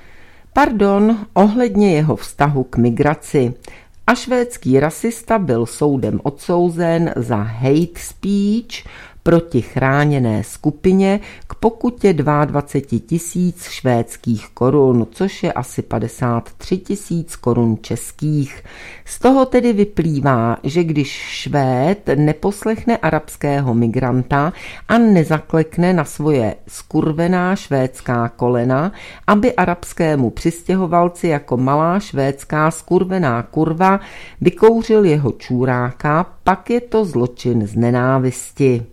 Pardon, ohledně jeho vztahu k migraci. A švédský rasista byl soudem odsouzen za hate speech proti chráněné skupině k pokutě dvacet dva tisíc švédských korun, což je asi padesát tři tisíc korun českých. Z toho tedy vyplývá, že když Švéd neposlechne arabského migranta a nezaklekne na svoje skurvená švédská kolena, aby arabskému přistěhovalci jako malá švédská skurvená kurva vykouřil jeho čůráka, pak je to zločin z nenávisti.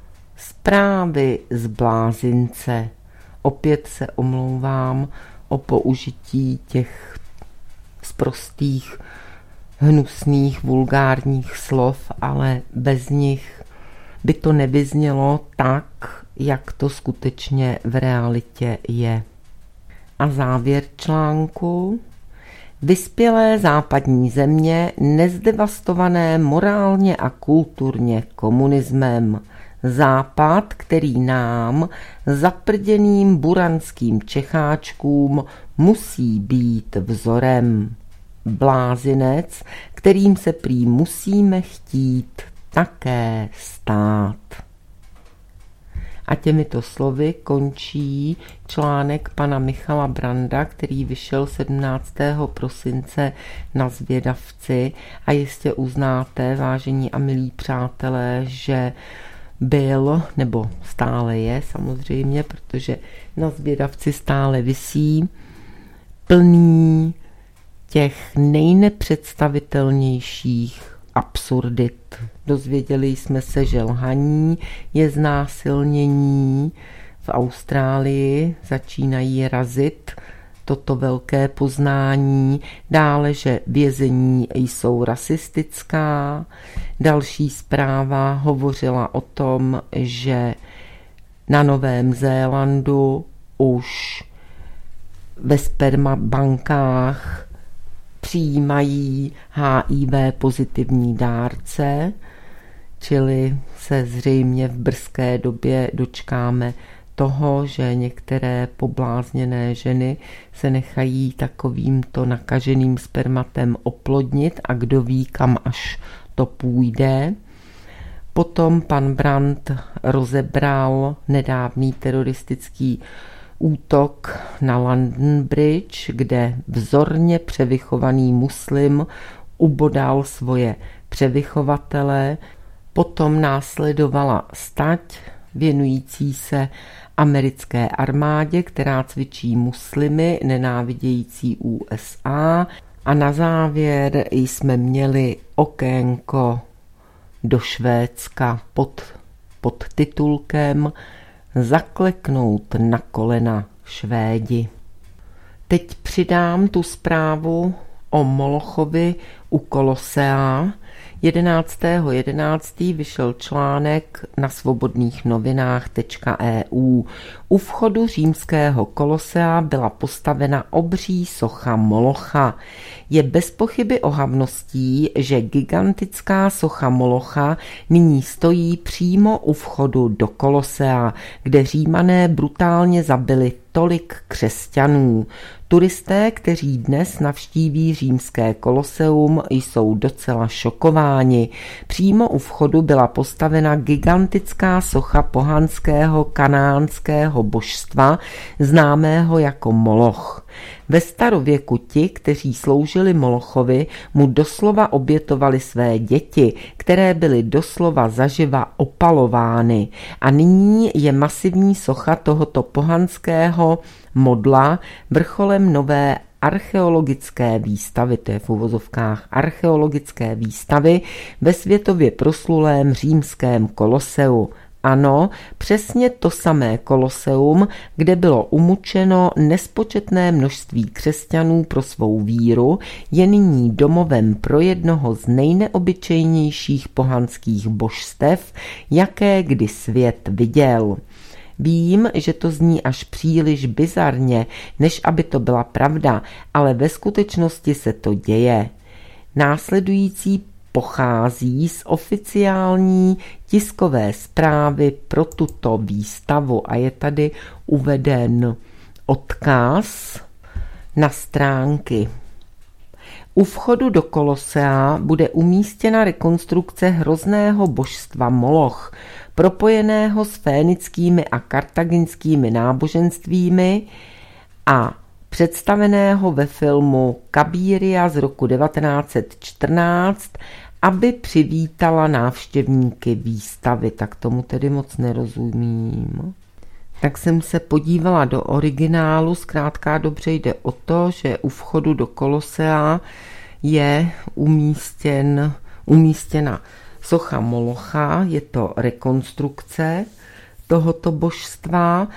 Zprávy z blázince. Opět se omlouvám o použití těch sprostých, hnusných, vulgárních slov, ale bez nich by to nevyznělo tak, jak to skutečně v realitě je. A závěr článku. Vyspělé západní země, nezdevastované morálně a kulturně komunismem. Západ, který nám, zaprděným buranským Čecháčkům, musí být vzorem. Blázinec, kterým se prý musíme chtít také stát. A těmito slovy končí článek pana Michala Branda, který vyšel sedmnáctého prosince na Zvědavci a jistě uznáte, vážení a milí přátelé, že byl, nebo stále je samozřejmě, protože na Zvědavci stále visí, plný těch nejnepředstavitelnějších absurdit. Dozvěděli jsme se, že lhaní je znásilnění. V Austrálii začínají razit toto velké poznání, dále, že vězení jsou rasistická. Další zpráva hovořila o tom, že na Novém Zélandu už ve spermabankách přijímají H I V pozitivní dárce, čili se zřejmě v brzké době dočkáme toho, že některé poblázněné ženy se nechají takovýmto nakaženým spermatem oplodnit a kdo ví, kam až to půjde. Potom pan Brandt rozebral nedávný teroristický útok na London Bridge, kde vzorně převychovaný muslim ubodal svoje převychovatele. Potom následovala stať věnující se americké armádě, která cvičí muslimy nenávidějící U S A. A na závěr jsme měli okénko do Švédska pod, pod titulkem Zakleknout na kolena Švédi. Teď přidám tu zprávu o Molochovi u Kolosea. jedenáctého jedenáctého vyšel článek na svobodných novinách tečka e u. U vchodu římského Kolosea byla postavena obří socha Molocha. Je bez pochyby ohavností, že gigantická socha Molocha nyní stojí přímo u vchodu do Kolosea, kde Římané brutálně zabili tolik křesťanů. Turisté, kteří dnes navštíví římské Koloseum, jsou docela šokováni. Přímo u vchodu byla postavena gigantická socha pohanského kanánského božstva, známého jako Moloch. Ve starověku ti, kteří sloužili Molochovi, mu doslova obětovali své děti, které byly doslova zaživa opalovány. A nyní je masivní socha tohoto pohanského modla vrcholem nové archeologické výstavy, to je v uvozovkách archeologické výstavy ve světově proslulém římském Koloseu. Ano, přesně to samé Koloseum, kde bylo umučeno nespočetné množství křesťanů pro svou víru, je nyní domovem pro jednoho z nejneobyčejnějších pohanských božstev, jaké kdy svět viděl. Vím, že to zní až příliš bizarně, než aby to byla pravda, ale ve skutečnosti se to děje. Následující pochází z oficiální tiskové zprávy pro tuto výstavu a je tady uveden odkaz na stránky. U vchodu do Kolosea bude umístěna rekonstrukce hrozného božstva Moloch, propojeného s fénickými a kartaginskými náboženstvími a představeného ve filmu Kabiria z roku devatenáct set čtrnáct, aby přivítala návštěvníky výstavy. Tak tomu tedy moc nerozumím. Tak jsem se podívala do originálu, zkrátka dobře jde o to, že u vchodu do Kolosea je umístěn, umístěna socha Molocha, je to rekonstrukce tohoto božstva,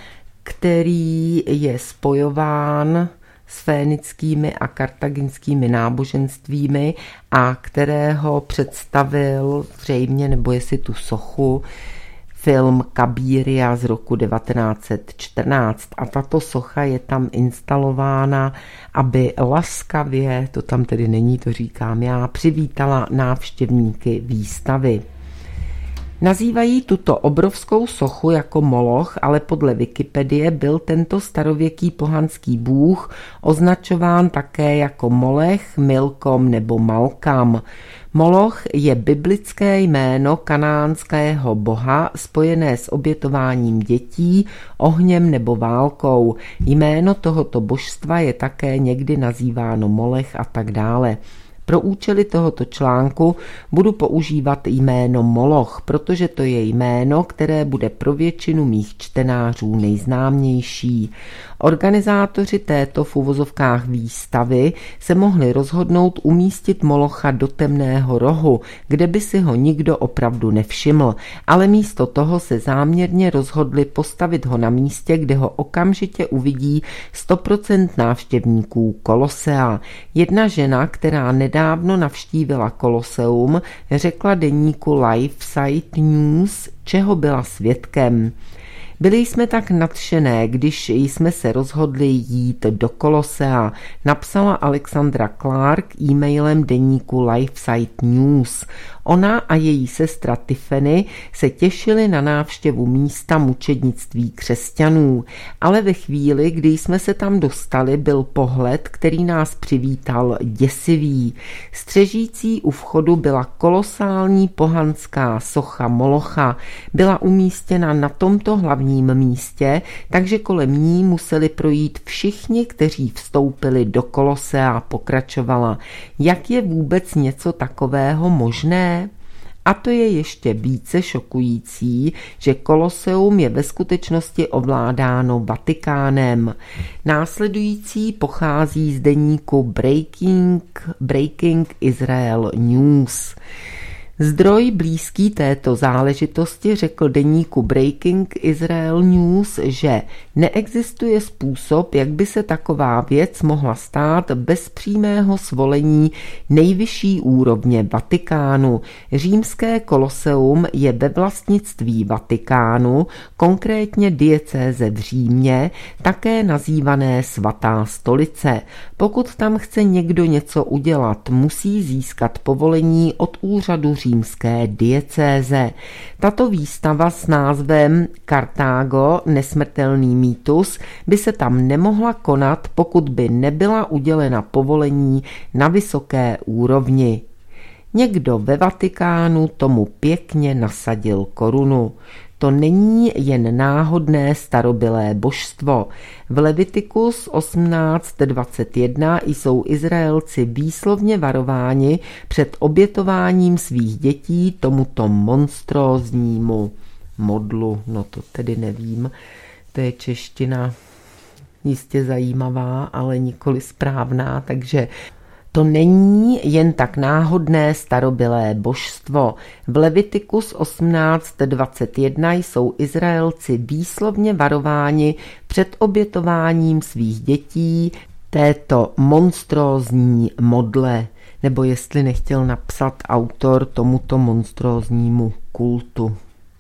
který je spojován s fénickými a kartaginskými náboženstvími a kterého představil zřejmě, nebo jestli tu sochu, film Kabiria z roku devatenáct set čtrnáct a tato socha je tam instalována, aby laskavě, to tam tedy není, to říkám já, přivítala návštěvníky výstavy. Nazývají tuto obrovskou sochu jako Moloch, ale podle Wikipedie byl tento starověký pohanský bůh označován také jako Molech, Milkom nebo Malkam. Moloch je biblické jméno kanánského boha spojené s obětováním dětí, ohněm nebo válkou. Jméno tohoto božstva je také někdy nazýváno Molech a tak dále. Pro účely tohoto článku budu používat jméno Moloch, protože to je jméno, které bude pro většinu mých čtenářů nejznámější. Organizátoři této v uvozovkách výstavy se mohli rozhodnout umístit Molocha do temného rohu, kde by si ho nikdo opravdu nevšiml, ale místo toho se záměrně rozhodli postavit ho na místě, kde ho okamžitě uvidí sto procent návštěvníků Kolosea. Jedna žena, která nedávno navštívila Koloseum, řekla deníku LifeSite News, čeho byla svědkem. Byli jsme tak nadšené, když jsme se rozhodli jít do Kolosea, napsala Alexandra Clark e-mailem deníku LifeSite News. Ona a její sestra Tiffany se těšily na návštěvu místa mučednictví křesťanů, ale ve chvíli, kdy jsme se tam dostali, byl pohled, který nás přivítal, děsivý. Střežící u vchodu byla kolosální pohanská socha Molocha. Byla umístěna na tomto hlavním místě, takže kolem ní museli projít všichni, kteří vstoupili do Kolosea, pokračovala. Jak je vůbec něco takového možné? A to je ještě více šokující, že Koloseum je ve skutečnosti ovládáno Vatikánem. Následující pochází z deníku Breaking, Breaking Israel News. Zdroj blízký této záležitosti řekl deníku Breaking Israel News, že neexistuje způsob, jak by se taková věc mohla stát bez přímého svolení nejvyšší úrovně Vatikánu. Římské koloseum je ve vlastnictví Vatikánu, konkrétně diecéze v Římě, také nazývané Svatá stolice. Pokud tam chce někdo něco udělat, musí získat povolení od úřadu římské diecéze. Tato výstava s názvem Kartágo, nesmrtelný mýtus, by se tam nemohla konat, pokud by nebyla udělena povolení na vysoké úrovni. Někdo ve Vatikánu tomu pěkně nasadil korunu. To není jen náhodné starobylé božstvo. V Levitikus osmnáct dvacet jedna jsou Izraelci výslovně varováni před obětováním svých dětí tomuto monstróznímu modlu. No to tedy nevím, to je čeština jistě zajímavá, ale nikoli správná, takže to není jen tak náhodné starobylé božstvo. V Levitikus osmnáct dvacet jedna jsou Izraelci výslovně varováni před obětováním svých dětí této monstrózní modle, nebo jestli nechtěl napsat autor tomuto monstróznímu kultu.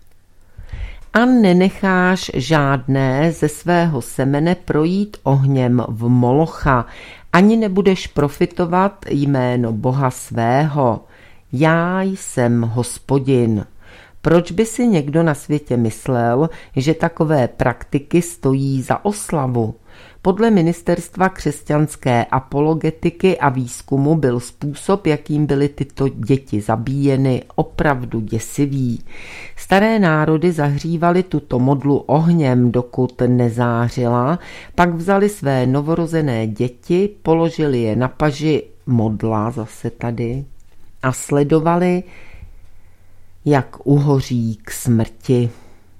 A nenecháš žádné ze svého semene projít ohněm v Molocha, ani nebudeš profitovat jméno Boha svého. Já jsem Hospodin. Proč by si někdo na světě myslel, že takové praktiky stojí za oslavu? Podle Ministerstva křesťanské apologetiky a výzkumu byl způsob, jakým byly tyto děti zabíjeny, opravdu děsivý. Staré národy zahřívaly tuto modlu ohněm, dokud nezářila, pak vzali své novorozené děti, položili je na paži modla, zase tady, a sledovali, jak uhoří k smrti.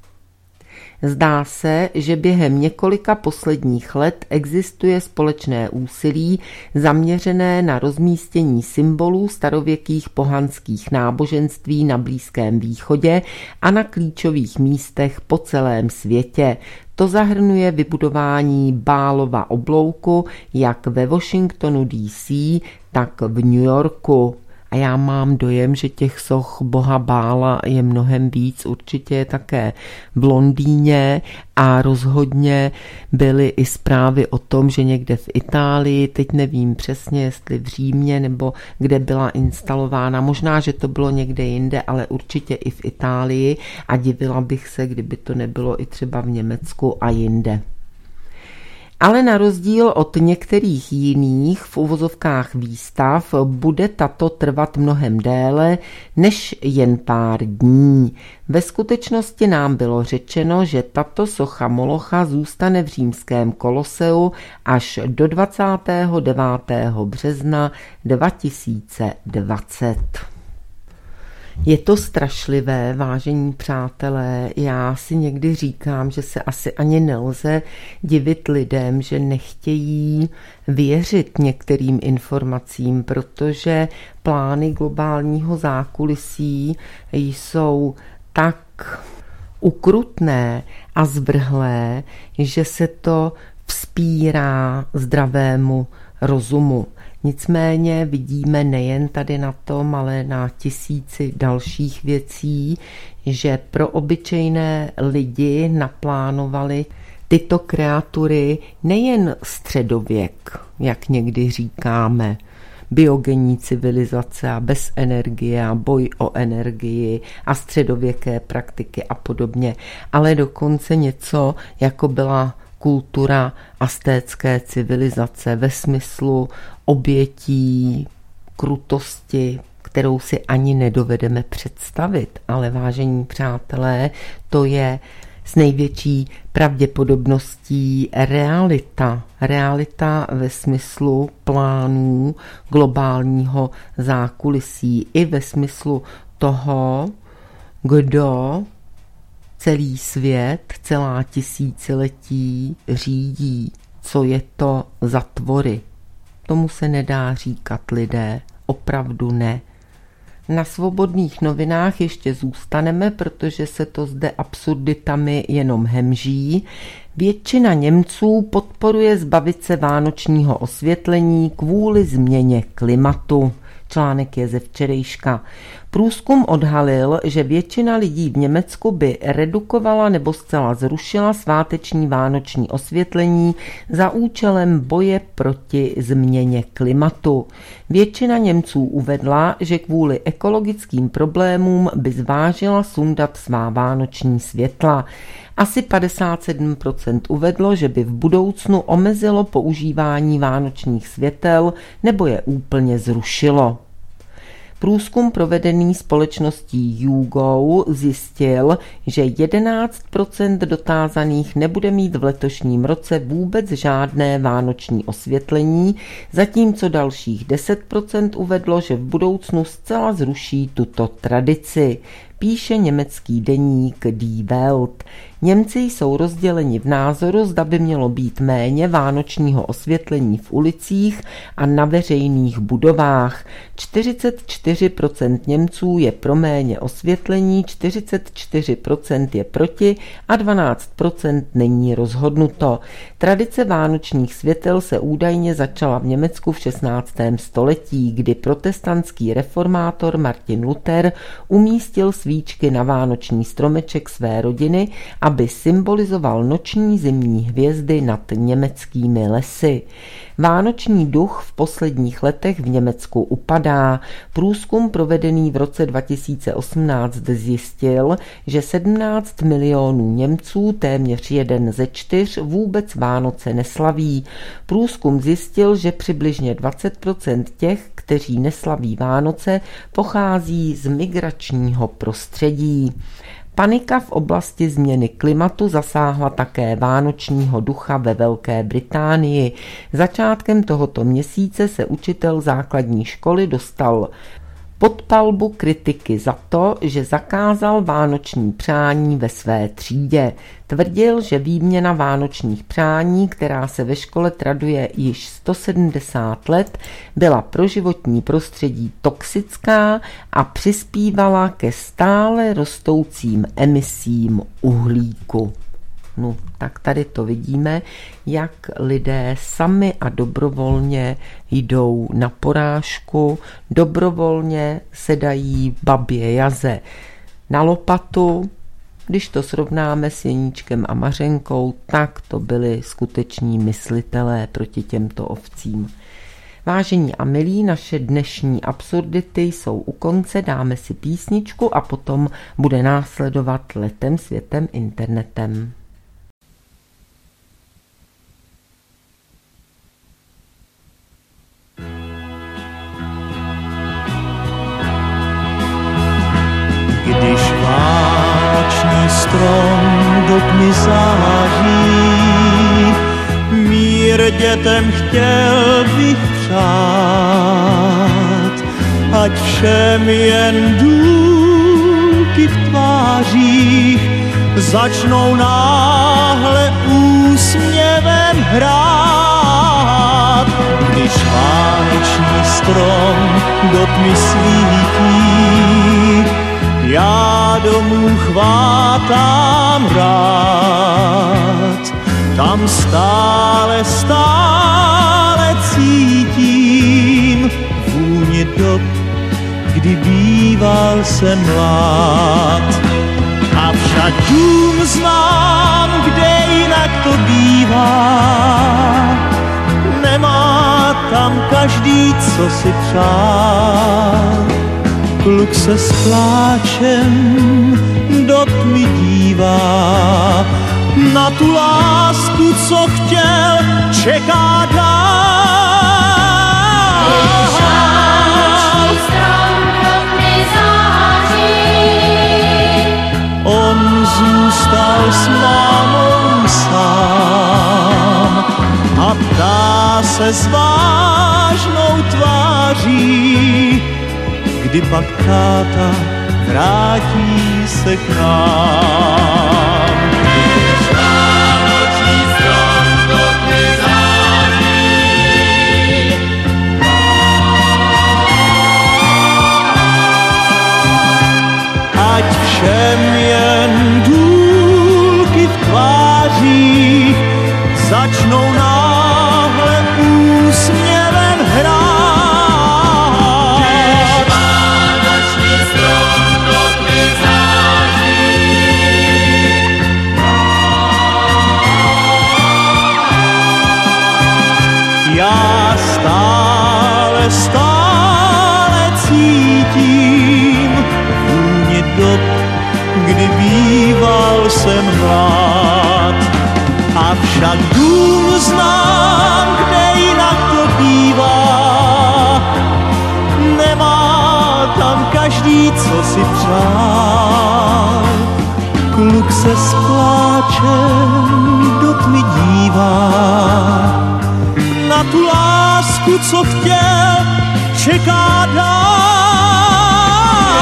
Zdá se, že během několika posledních let existuje společné úsilí zaměřené na rozmístění symbolů starověkých pohanských náboženství na Blízkém východě a na klíčových místech po celém světě. To zahrnuje vybudování Bálova oblouku jak ve Washingtonu D C, tak v New Yorku. A já mám dojem, že těch soch boha Bála je mnohem víc, určitě je také v Londýně a rozhodně byly i zprávy o tom, že někde v Itálii, teď nevím přesně, jestli v Římě nebo kde byla instalována, možná, že to bylo někde jinde, ale určitě i v Itálii a divila bych se, kdyby to nebylo i třeba v Německu a jinde. Ale na rozdíl od některých jiných v uvozovkách výstav bude tato trvat mnohem déle než jen pár dní. Ve skutečnosti nám bylo řečeno, že tato socha Molocha zůstane v římském koloseu až do dvacátého devátého března dva tisíce dvacet. Je to strašlivé, vážení přátelé, já si někdy říkám, že se asi ani nelze divit lidem, že nechtějí věřit některým informacím, protože plány globálního zákulisí jsou tak ukrutné a zvrhlé, že se to vzpírá zdravému rozumu. Nicméně vidíme nejen tady na tom, ale na tisíci dalších věcí, že pro obyčejné lidi naplánovali tyto kreatury nejen středověk, jak někdy říkáme, biogenní civilizace a bez energie a boj o energii a středověké praktiky a podobně, ale dokonce něco, jako byla kultura aztécké civilizace ve smyslu obětí, krutosti, kterou si ani nedovedeme představit. Ale vážení přátelé, to je s největší pravděpodobností realita. Realita ve smyslu plánů globálního zákulisí i ve smyslu toho, kdo celý svět, celá tisíciletí řídí, co je to za tvory. Tomu se nedá říkat lidé, opravdu ne. Na Svobodných novinách ještě zůstaneme, protože se to zde absurditami jenom hemží. Většina Němců podporuje zbavit se vánočního osvětlení kvůli změně klimatu. Článek je ze včerejška. Průzkum odhalil, že většina lidí v Německu by redukovala nebo zcela zrušila sváteční vánoční osvětlení za účelem boje proti změně klimatu. Většina Němců uvedla, že kvůli ekologickým problémům by zvážila sundat svá vánoční světla. Asi padesát sedm procent uvedlo, že by v budoucnu omezilo používání vánočních světel nebo je úplně zrušilo. Průzkum provedený společností YouGo zjistil, že jedenáct procent dotázaných nebude mít v letošním roce vůbec žádné vánoční osvětlení, zatímco dalších deset procent uvedlo, že v budoucnu zcela zruší tuto tradici. Píše německý deník Die Welt. Němci jsou rozděleni v názoru, zda by mělo být méně vánočního osvětlení v ulicích a na veřejných budovách. čtyřicet čtyři procent Němců je pro méně osvětlení, čtyřicet čtyři procent je proti a dvanáct procent není rozhodnuto. Tradice vánočních světel se údajně začala v Německu v šestnáctém století, kdy protestantský reformátor Martin Luther umístil svíčky na vánoční stromeček své rodiny, aby symbolizoval noční zimní hvězdy nad německými lesy. Vánoční duch v posledních letech v Německu upadá. Průzkum provedený v roce dva tisíce osmnáct zjistil, že sedmnáct milionů Němců, téměř jeden ze čtyř, vůbec Vánoce neslaví. Průzkum zjistil, že přibližně dvacet procent těch, kteří neslaví Vánoce, pochází z migračního prostředí. Panika v oblasti změny klimatu zasáhla také vánočního ducha ve Velké Británii. Začátkem tohoto měsíce se učitel základní školy dostal pod palbu kritiky za to, že zakázal vánoční přání ve své třídě. Tvrdil, že výměna vánočních přání, která se ve škole traduje již sto sedmdesát let, byla pro životní prostředí toxická a přispívala ke stále rostoucím emisím uhlíku. No, tak tady to vidíme, jak lidé sami a dobrovolně jdou na porážku, dobrovolně se dají babě jaze na lopatu. Když to srovnáme s Jeníčkem a Mařenkou, tak to byli skuteční myslitelé proti těmto ovcím. Vážení a milí, naše dnešní absurdity jsou u konce, dáme si písničku a potom bude následovat Letem světem internetem. Když vánoční strom do tmy září, mír dětem chtěl bych přát, ať všem jen důlky v tvářích začnou náhle úsměvem hrát. Když vánoční strom do tmy svítí, já domů chvátám rád, tam stále, stále cítím vůni dob, kdy býval jsem mlád. A však dům znám, kde jinak to bývá, nemá tam každý, co si přál. Kluk se s pláčem do tmy dívá, na tu lásku, co chtěl, čeká dál. On zůstal s mámou sám a ptá se s vážnou tváří, kdy pak táta vrátí se k nám. Vánoční strom do tmy září. Ať všem jen důlky v tvářích začnou náhle úsměvem hrát. Já stále, stále cítím vůni dob, kdy býval jsem mlád. Avšak dům znám, kde jinak to bývá, nemá tam každý, co si přál. Kluk se s pláčem do tmy dívá, na tu lásku, co chtěl, čeká dál.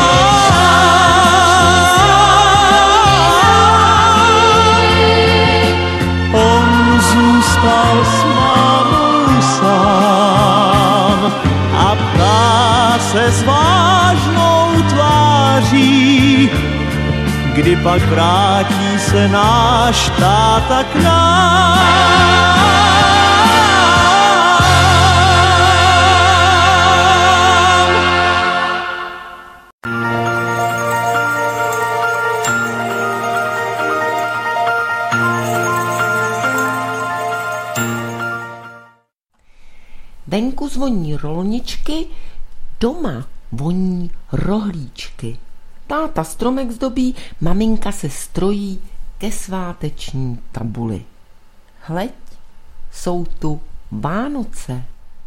On zůstal s mámou sám a ptá se s vážnou tváří, kdy pak vrátí se náš táta k nám. Venku zvoní rolničky, doma voní rohlíčky. Táta stromek zdobí, maminka se strojí ke sváteční tabuli. Hleď, jsou tu Vánoce.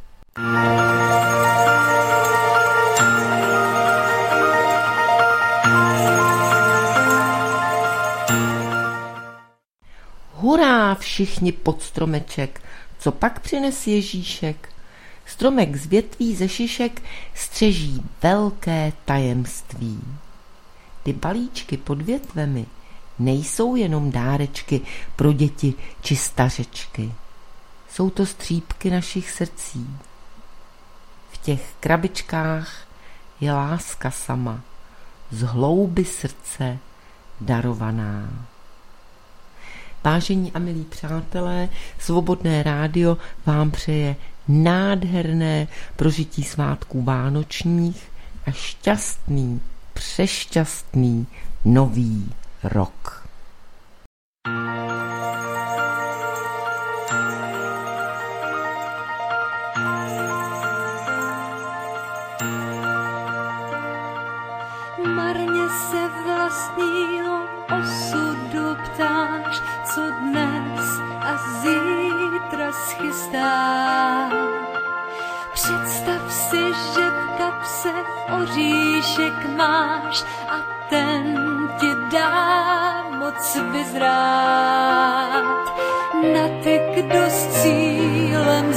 Hurá, všichni pod stromeček, co pak přines Ježíšek? Stromek z větví ze šišek střeží velké tajemství. Ty balíčky pod větvemi nejsou jenom dárečky pro děti či stařečky. Jsou to střípky našich srdcí. V těch krabičkách je láska sama, z hlouby srdce darovaná. Vážení a milí přátelé, Svobodné rádio vám přeje nádherné prožití svátků vánočních a šťastný, přešťastný nový rok. Marně se vlastního osudu ptáš, co dnes a zítra schystá. Představ si, že v kapse oříšek máš a ten ti dá moc vyzrát. Na ty, kdo s cílem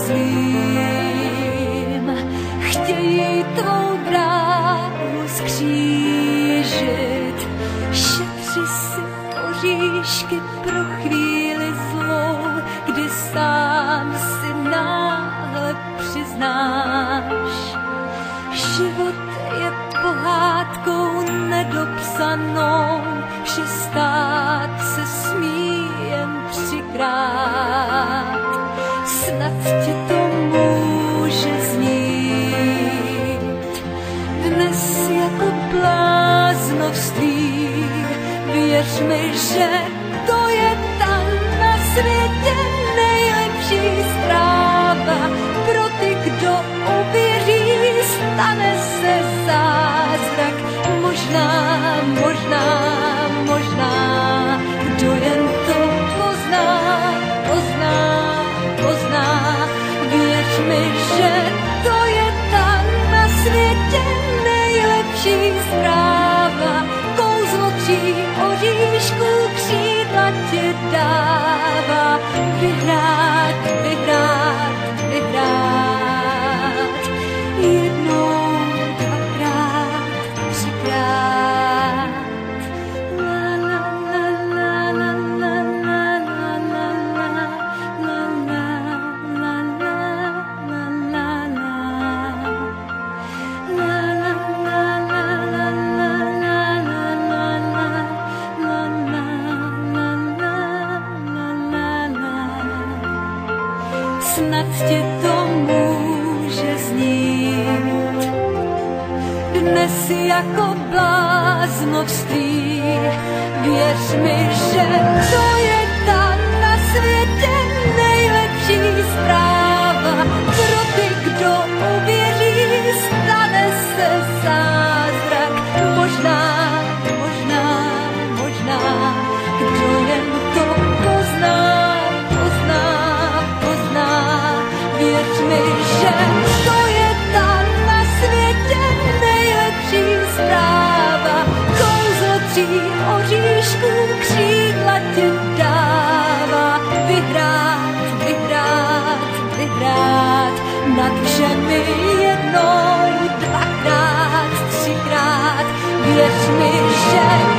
zlým chtějí tvou bránu skřížit. Šetři si oříšky pro chvíli zlou, kdy sám si náhle přiznáš. Život je pohádkou nedopsanou, že stát se smí jen třikrát. Snad ti to může znít dnes jako bláznovství. Věř mi, že to je ta na světě nejlepší zpráva. dnes jako bláznovství. Věř mi, že to je ta na světě nejlepší zpráva. Pro ty, kdo uvěří, stane se zázrak. Možná, možná, možná, kdo jen to pozná, pozná, pozná. Věř mi, že to je ta na světě nejlepší zpráva. Kouzlo tří oříšků křídla ti dává. Vyhrát, vyhrát, vyhrát nad všemi jednou, dvakrát, třikrát. Věř mi, že